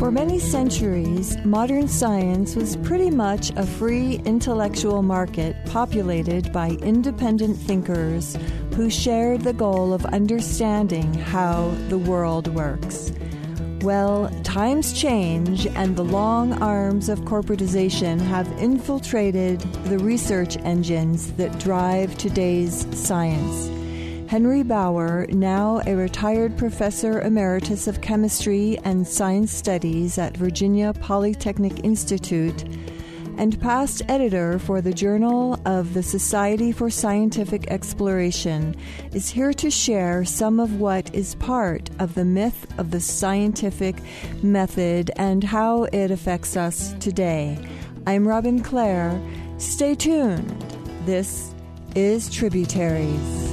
For many centuries, modern science was pretty much a free intellectual market populated by independent thinkers who shared the goal of understanding how the world works. Well, times change, and the long arms of corporatization have infiltrated the research engines that drive today's science. Henry Bauer, now a retired professor emeritus of chemistry and science studies at Virginia Polytechnic Institute and past editor for the Journal of the Society for Scientific Exploration, is here to share some of what is part of the myth of the scientific method and how it affects us today. I'm Robin Clare. Stay tuned. This is Tributaries.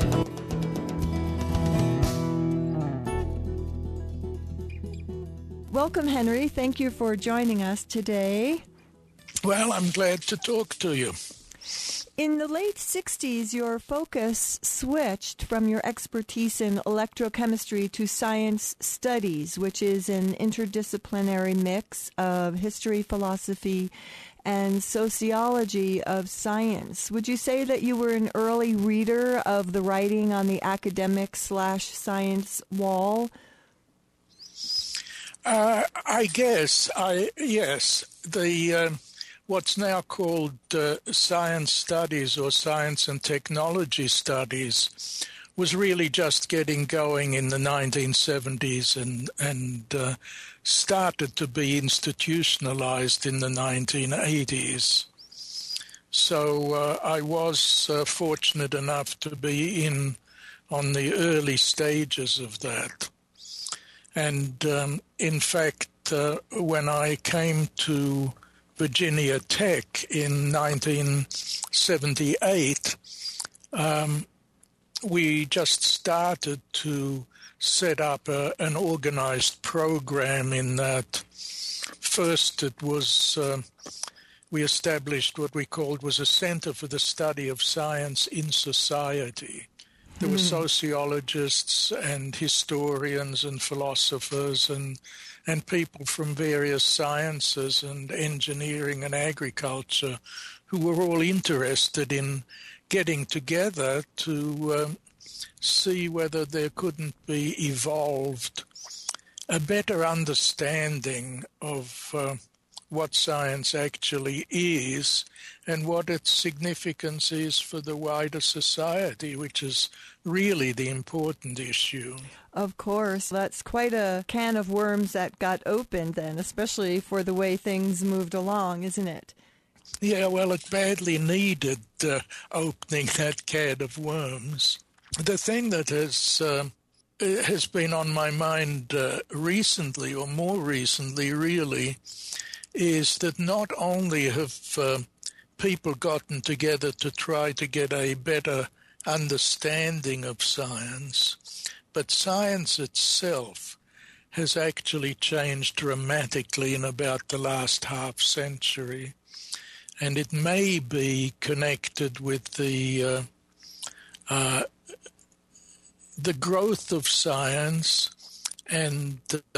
Welcome, Henry. Thank you for joining us today. Well, I'm glad to talk to you. In the late 60s, your focus switched from your expertise in electrochemistry to science studies, which is an interdisciplinary mix of history, philosophy, and sociology of science. Would you say that you were an early reader of the writing on the academic/science wall? I guess, yes. The what's now called science studies or science and technology studies was really just getting going in the 1970s and started to be institutionalized in the 1980s. So I was fortunate enough to be in on the early stages of that. And in fact, when I came to Virginia Tech in 1978, we just started to set up an organized program in that. First, it was we established what we called was a Center for the Study of Science in Society. There were sociologists and historians and philosophers and people from various sciences and engineering and agriculture who were all interested in getting together to see whether there couldn't be evolved a better understanding of what science actually is and what its significance is for the wider society, which is really the important issue. Of course. That's quite a can of worms that got opened then, especially for the way things moved along, isn't it? Yeah, well, it badly needed opening that can of worms. The thing that has been on my mind recently, or more recently really, is that not only have people gotten together to try to get a better understanding of science, but science itself has actually changed dramatically in about the last half century. And it may be connected with the growth of science and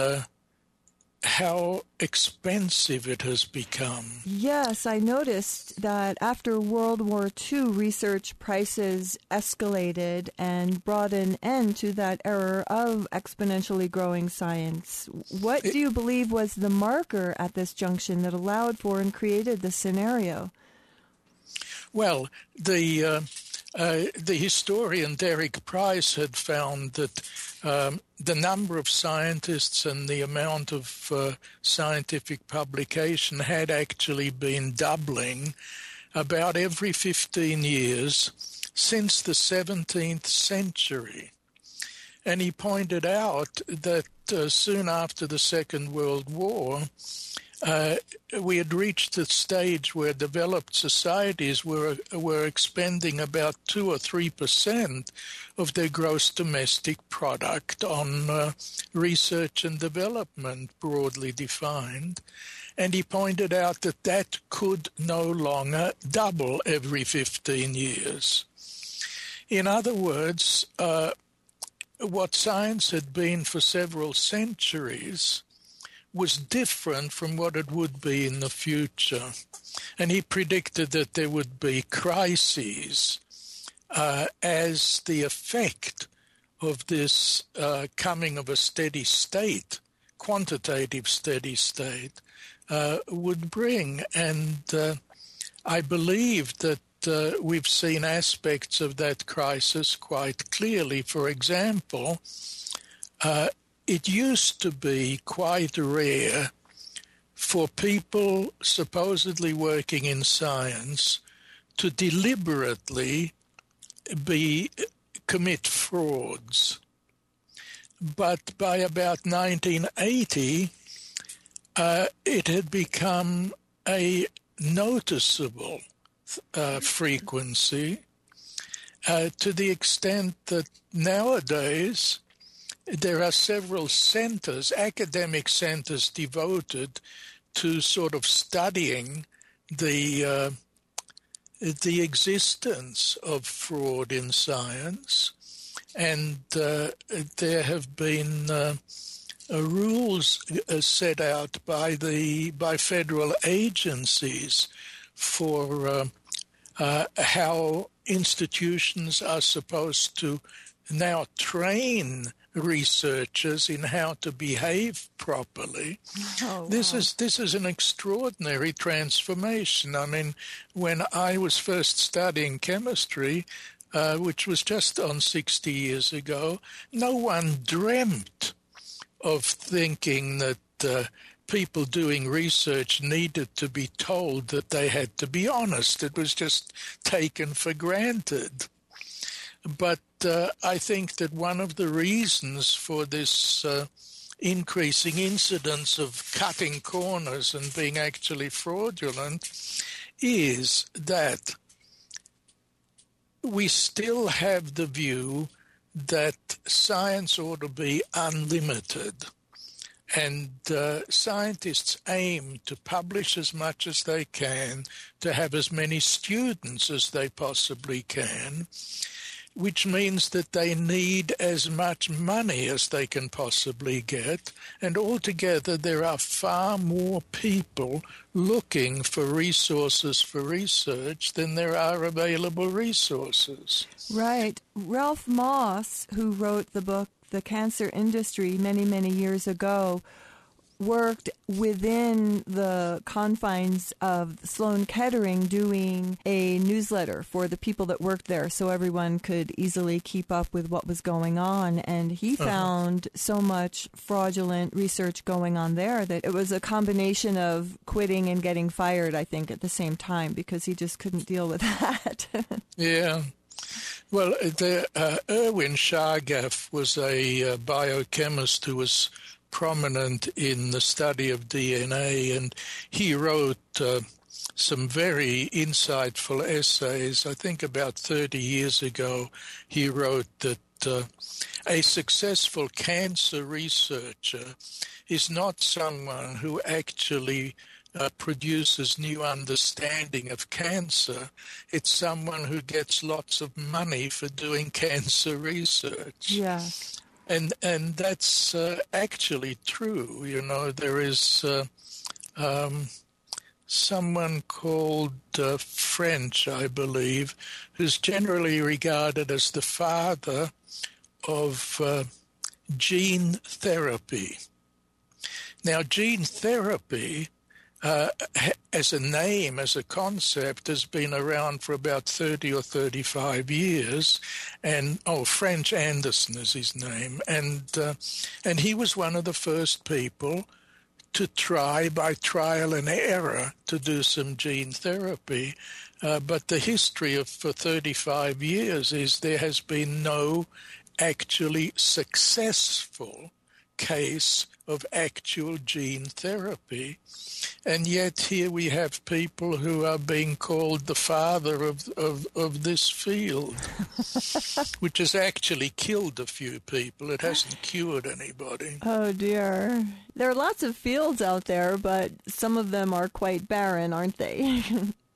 how expensive it has become. Yes, I noticed that after World War II, research prices escalated and brought an end to that era of exponentially growing science. What do you believe was the marker at this junction that allowed for and created this scenario? Well, the historian Derek Price had found that the number of scientists and the amount of scientific publication had actually been doubling about every 15 years since the 17th century. And he pointed out that soon after the Second World War, we had reached a stage where developed societies were expending about 2 or 3% of their gross domestic product on research and development, broadly defined. And he pointed out that that could no longer double every 15 years. In other words, what science had been for several centuries was different from what it would be in the future. And he predicted that there would be crises as the effect of this coming of a steady state, quantitative steady state, would bring. And I believe that we've seen aspects of that crisis quite clearly. For example, it used to be quite rare for people supposedly working in science to deliberately commit frauds. But by about 1980, it had become a noticeable frequency to the extent that nowadays there are several centers, academic centers, devoted to sort of studying the existence of fraud in science, and there have been rules set out by federal agencies for how institutions are supposed to now train researchers in how to behave properly. Oh, wow. This is an extraordinary transformation. I mean, when I was first studying chemistry, which was just on 60 years ago, no one dreamt of thinking that people doing research needed to be told that they had to be honest. It was just taken for granted. But I think that one of the reasons for this increasing incidence of cutting corners and being actually fraudulent is that we still have the view that science ought to be unlimited. And scientists aim to publish as much as they can, to have as many students as they possibly can, which means that they need as much money as they can possibly get. And altogether, there are far more people looking for resources for research than there are available resources. Right. Ralph Moss, who wrote the book The Cancer Industry many, many years ago, worked within the confines of Sloan Kettering doing a newsletter for the people that worked there so everyone could easily keep up with what was going on. And he found so much fraudulent research going on there that it was a combination of quitting and getting fired, I think, at the same time, because he just couldn't deal with that. Yeah. Well, Erwin Chargaff was a biochemist who was prominent in the study of DNA, and he wrote some very insightful essays. I think about 30 years ago, he wrote that a successful cancer researcher is not someone who actually produces new understanding of cancer. It's someone who gets lots of money for doing cancer research. Yeah. And that's actually true. You know, there is someone called French, I believe, who's generally regarded as the father of gene therapy. Now, gene therapy, as a name, as a concept, has been around for about 30 or 35 years. And, French Anderson is his name. And he was one of the first people to try, by trial and error, to do some gene therapy. But the history for 35 years is there has been no actually successful case of actual gene therapy. And yet here we have people who are being called the father of this field, which has actually killed a few people. It hasn't cured anybody. Oh, dear. There are lots of fields out there, but some of them are quite barren, aren't they?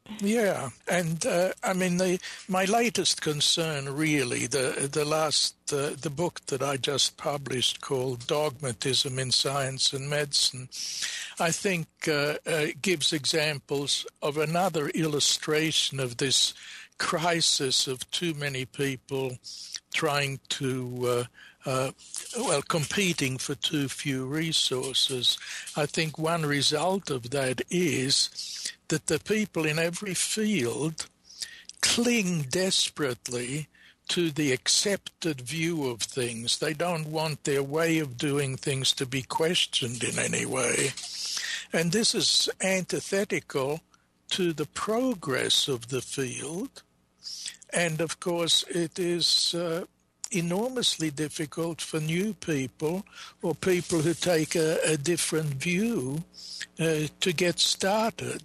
Yeah, and I mean, my latest concern, really, the book that I just published called "Dogmatism in Science and Medicine," I think gives examples of another illustration of this crisis of too many people trying to competing for too few resources. I think one result of that is that the people in every field cling desperately to the accepted view of things. They don't want their way of doing things to be questioned in any way. And this is antithetical to the progress of the field. And of course, it is enormously difficult for new people or people who take a different view to get started.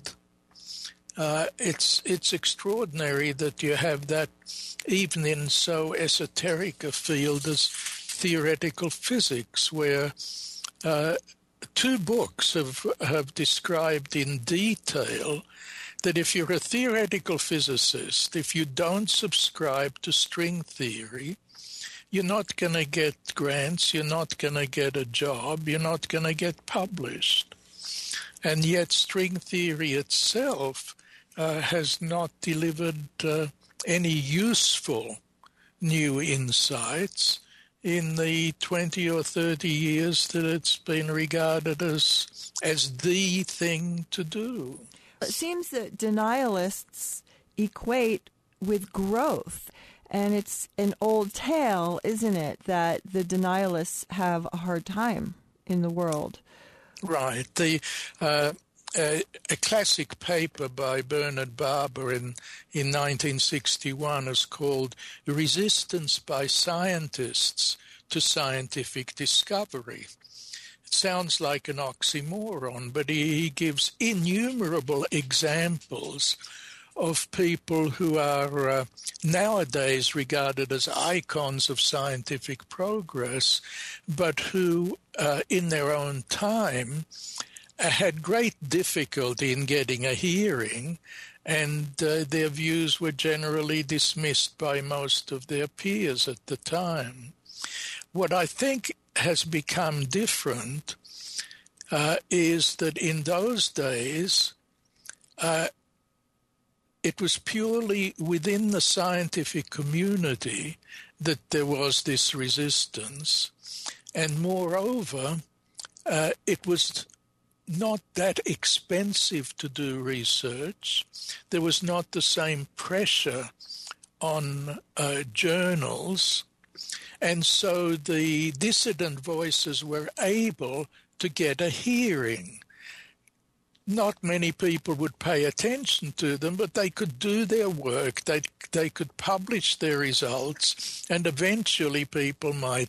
It's extraordinary that you have that even in so esoteric a field as theoretical physics, where two books have described in detail that if you're a theoretical physicist, if you don't subscribe to string theory, you're not going to get grants, you're not going to get a job, you're not going to get published. And yet string theory itself has not delivered any useful new insights in the 20 or 30 years that it's been regarded as the thing to do. It seems that denialists equate with growth. And it's an old tale, isn't it, that the denialists have a hard time in the world. Right. A classic paper by Bernard Barber in 1961 is called Resistance by Scientists to Scientific Discovery. It sounds like an oxymoron, but he gives innumerable examples of people who are nowadays regarded as icons of scientific progress, but who in their own time had great difficulty in getting a hearing, and their views were generally dismissed by most of their peers at the time. What I think has become different is that in those days, it was purely within the scientific community that there was this resistance. And moreover, it was not that expensive to do research. There was not the same pressure on journals. And so the dissident voices were able to get a hearing. Not many people would pay attention to them, but they could do their work, they could publish their results, and eventually people might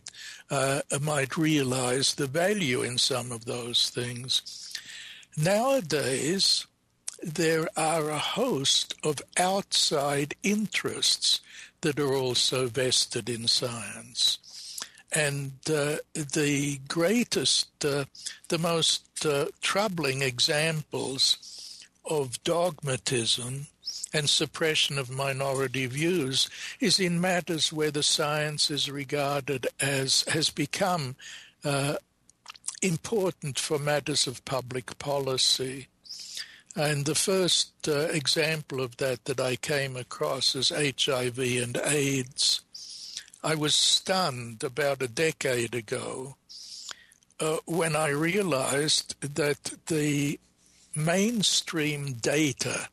realize the value in some of those things. Nowadays, there are a host of outside interests that are also vested in science. And the greatest, the most troubling examples of dogmatism and suppression of minority views is in matters where the science is regarded as, has become important for matters of public policy. And the first example of that I came across is HIV and AIDS. I was stunned about a decade ago when I realized that the mainstream data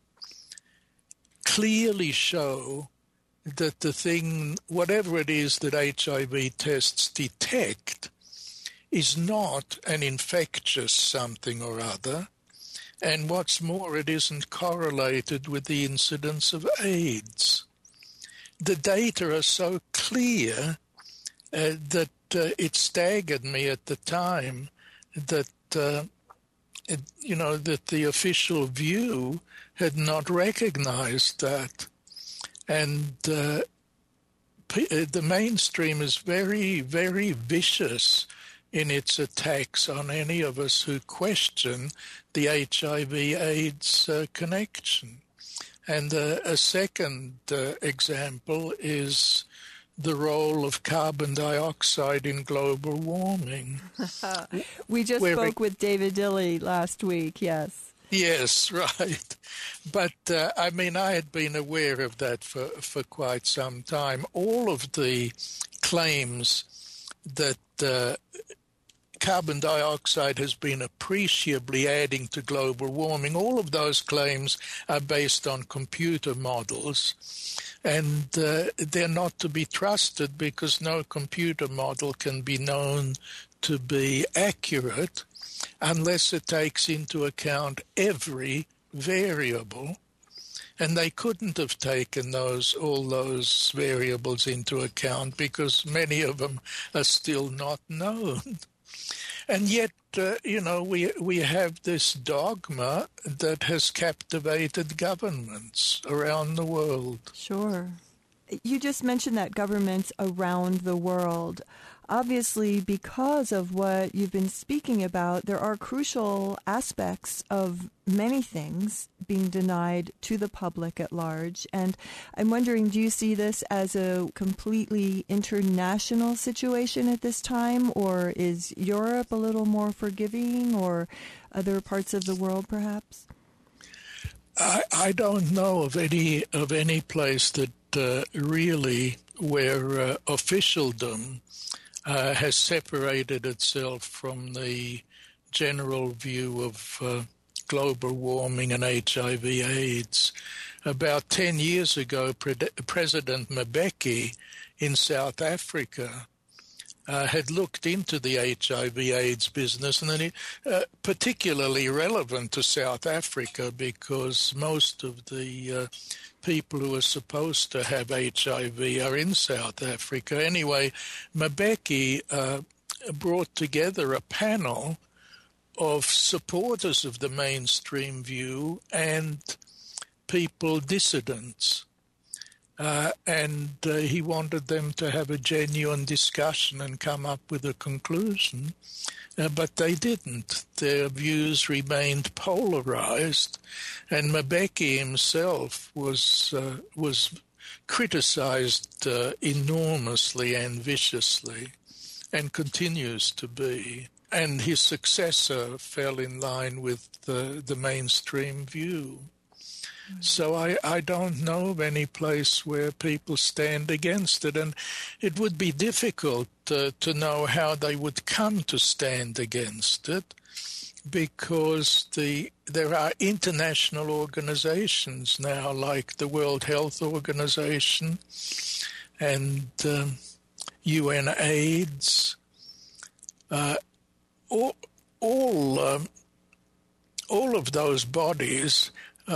clearly show that the thing, whatever it is that HIV tests detect, is not an infectious something or other. And what's more, it isn't correlated with the incidence of AIDS. The data are so clear that it staggered me at the time that, that the official view had not recognized that. And the mainstream is very, very vicious in its attacks on any of us who question the HIV-AIDS connection. And a second example is the role of carbon dioxide in global warming. We just spoke with David Dilley last week, yes. Yes, right. But, I had been aware of that for quite some time. All of the claims that carbon dioxide has been appreciably adding to global warming, all of those claims are based on computer models. And they're not to be trusted because no computer model can be known to be accurate unless it takes into account every variable. And they couldn't have taken all those variables into account because many of them are still not known. And yet, we have this dogma that has captivated governments around the world. Sure. You just mentioned that governments around the world. Obviously, because of what you've been speaking about, there are crucial aspects of many things being denied to the public at large. And I'm wondering, do you see this as a completely international situation at this time, or is Europe a little more forgiving, or other parts of the world perhaps? I don't know of any place that really where officialdom has separated itself from the general view of global warming and HIV/AIDS. About 10 years ago, President Mbeki in South Africa had looked into the HIV/AIDS business, and then particularly relevant to South Africa because most of the people who are supposed to have HIV are in South Africa. Anyway, Mbeki brought together a panel of supporters of the mainstream view and people dissidents. And he wanted them to have a genuine discussion and come up with a conclusion. But they didn't. Their views remained polarized, and Mbeki himself was criticized enormously and viciously, and continues to be. And his successor fell in line with the mainstream view. So I don't know of any place where people stand against it, and it would be difficult to know how they would come to stand against it, because there are international organizations now, like the World Health Organization and UNAIDS. All of those bodies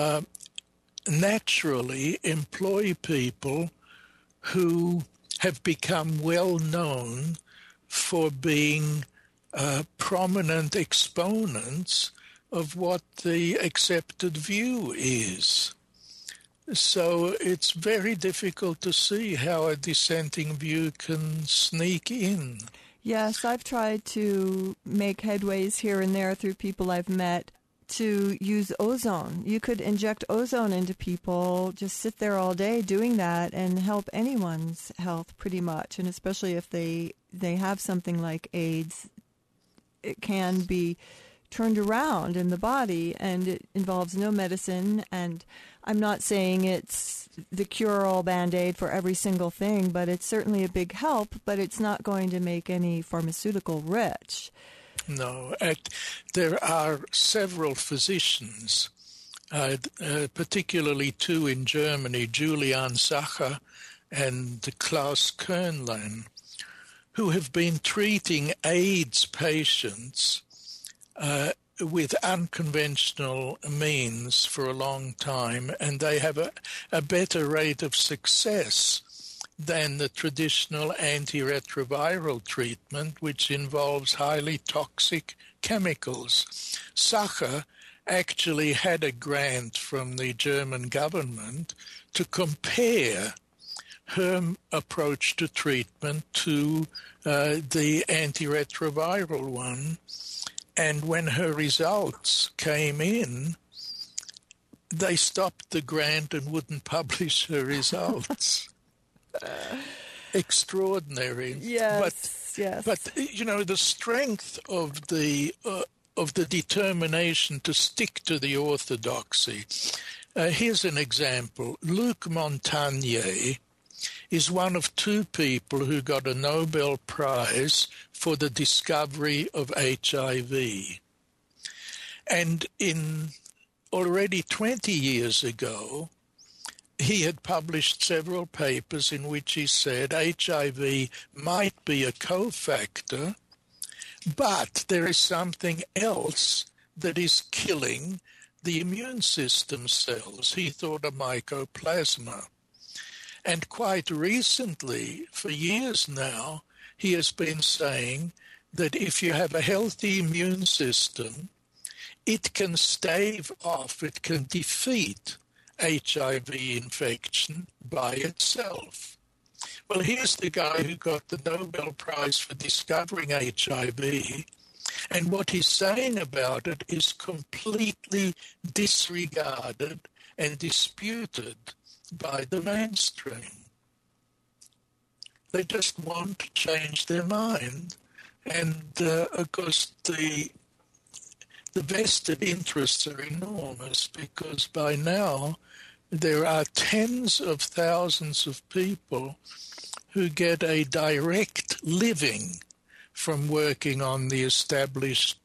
naturally employ people who have become well known for being prominent exponents of what the accepted view is. So it's very difficult to see how a dissenting view can sneak in. Yes, I've tried to make headways here and there through people I've met to use ozone. You could inject ozone into people, just sit there all day doing that and help anyone's health pretty much. And especially if they have something like AIDS, it can be turned around in the body, and it involves no medicine. And I'm not saying it's the cure-all Band-Aid for every single thing, but it's certainly a big help, but it's not going to make any pharmaceutical rich. No, there are several physicians, particularly two in Germany, Julian Sacher and Klaus Kernlein, who have been treating AIDS patients with unconventional means for a long time, and they have a better rate of success than the traditional antiretroviral treatment, which involves highly toxic chemicals. Sacher actually had a grant from the German government to compare her approach to treatment to the antiretroviral one. And when her results came in, they stopped the grant and wouldn't publish her results. Extraordinary. Yes, But the strength of the determination to stick to the orthodoxy. Here's an example. Luc Montagnier is one of two people who got a Nobel Prize for the discovery of HIV. And already 20 years ago, he had published several papers in which he said HIV might be a cofactor, but there is something else that is killing the immune system cells. He thought of mycoplasma. And quite recently, for years now, he has been saying that if you have a healthy immune system, it can stave off, it can defeat HIV infection by itself. Well, here's the guy who got the Nobel Prize for discovering HIV, and what he's saying about it is completely disregarded and disputed by the mainstream. They just want to change their mind. And, of course, the vested interests are enormous, because by now there are tens of thousands of people who get a direct living from working on the established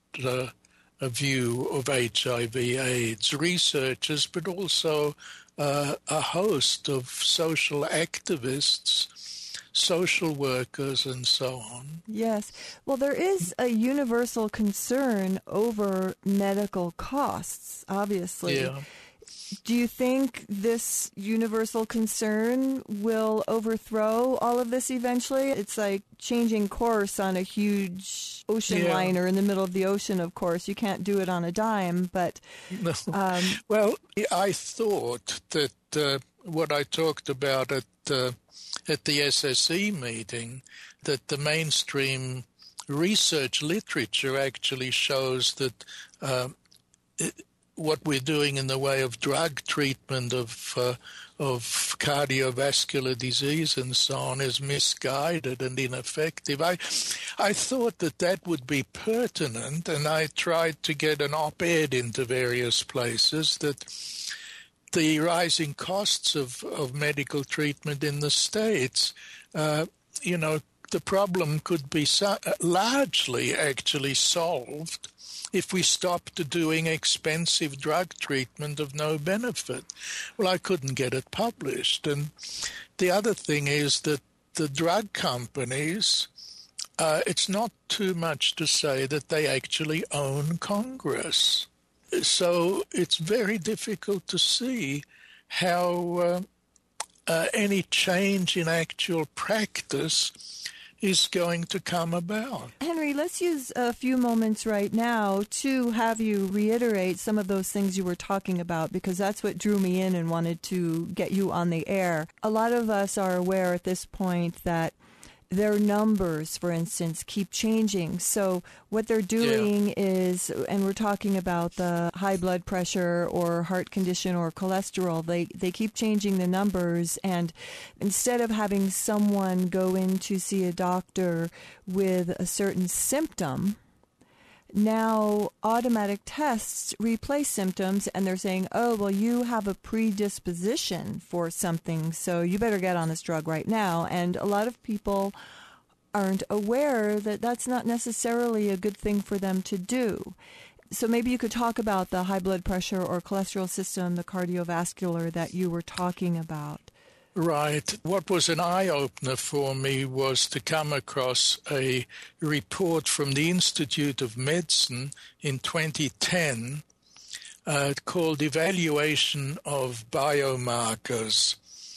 view of HIV/AIDS. Researchers, but also a host of social activists, social workers, and so on. Yes. Well, there is a universal concern over medical costs, obviously. Yeah. Do you think this universal concern will overthrow all of this eventually? It's like changing course on a huge ocean liner in the middle of the ocean, of course. You can't do it on a dime, but... No. Well, I thought that what I talked about at the SSE meeting, that the mainstream research literature actually shows that what we're doing in the way of drug treatment of cardiovascular disease and so on is misguided and ineffective. I thought that would be pertinent, and I tried to get an op-ed into various places that the rising costs of medical treatment in the States, the problem could be largely actually solved if we stopped doing expensive drug treatment of no benefit. Well, I couldn't get it published. And the other thing is that the drug companies, it's not too much to say that they actually own Congress. So it's very difficult to see how any change in actual practice is going to come about. Henry, let's use a few moments right now to have you reiterate some of those things you were talking about, because that's what drew me in and wanted to get you on the air. A lot of us are aware at this point that their numbers, for instance, keep changing. So what they're doing is, and we're talking about the high blood pressure or heart condition or cholesterol, they keep changing the numbers. And instead of having someone go in to see a doctor with a certain symptom, now automatic tests replace symptoms, and they're saying, oh, well, you have a predisposition for something, so you better get on this drug right now. And a lot of people aren't aware that that's not necessarily a good thing for them to do. So maybe you could talk about the high blood pressure or cholesterol system, the cardiovascular that you were talking about. Right. What was an eye-opener for me was to come across a report from the Institute of Medicine in 2010 called Evaluation of Biomarkers.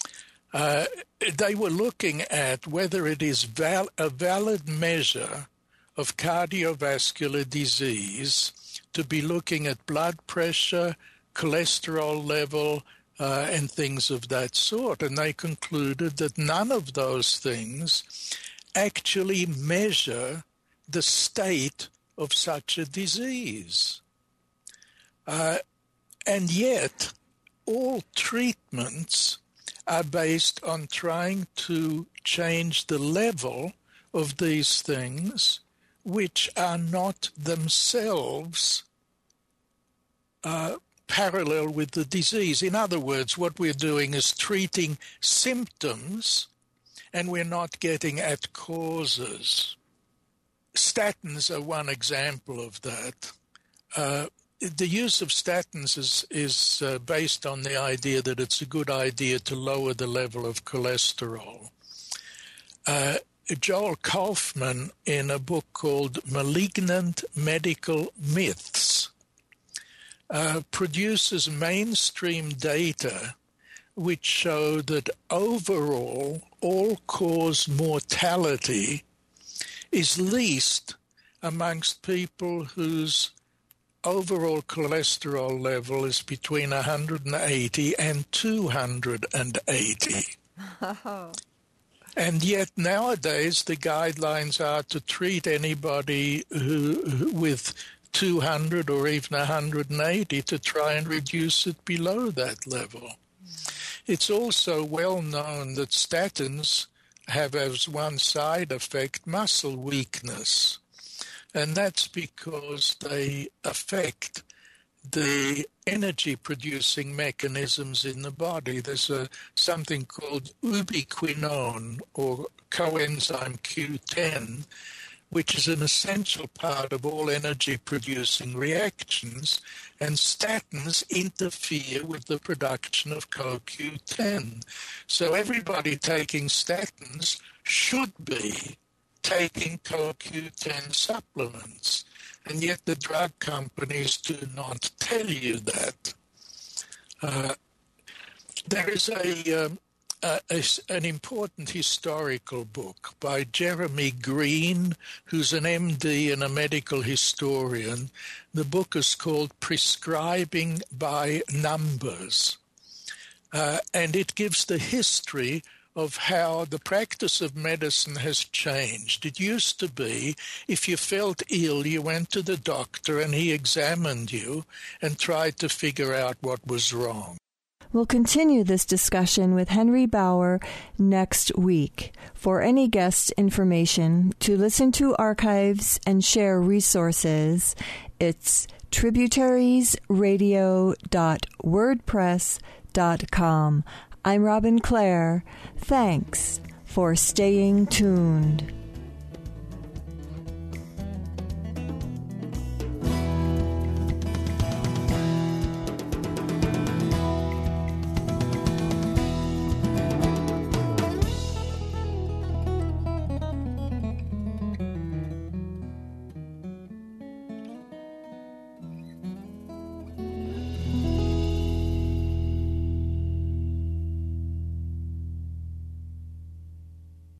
They were looking at whether it is a valid measure of cardiovascular disease to be looking at blood pressure, cholesterol level, and things of that sort. And they concluded that none of those things actually measure the state of such a disease. And yet, all treatments are based on trying to change the level of these things, which are not themselves parallel with the disease. In other words, what we're doing is treating symptoms, and we're not getting at causes. Statins are one example of that. The use of statins is based on the idea that it's a good idea to lower the level of cholesterol. Joel Kaufman, in a book called Malignant Medical Myths, produces mainstream data which show that overall all-cause mortality is least amongst people whose overall cholesterol level is between 180 and 280. Oh. And yet nowadays the guidelines are to treat anybody who with 200 or even 180 to try and reduce it below that level. It's also well known that statins have as one side effect muscle weakness. And that's because they affect the energy-producing mechanisms in the body. There's something called ubiquinone, or coenzyme Q10, which is an essential part of all energy-producing reactions, and statins interfere with the production of CoQ10. So everybody taking statins should be taking CoQ10 supplements, and yet the drug companies do not tell you that. There is an important historical book by Jeremy Green, who's an MD and a medical historian. The book is called Prescribing by Numbers, and it gives the history of how the practice of medicine has changed. It used to be, if you felt ill, you went to the doctor and he examined you and tried to figure out what was wrong. We'll continue this discussion with Henry Bauer next week. For any guest information, to listen to archives and share resources, it's tributariesradio.wordpress.com. I'm Robin Clare. Thanks for staying tuned.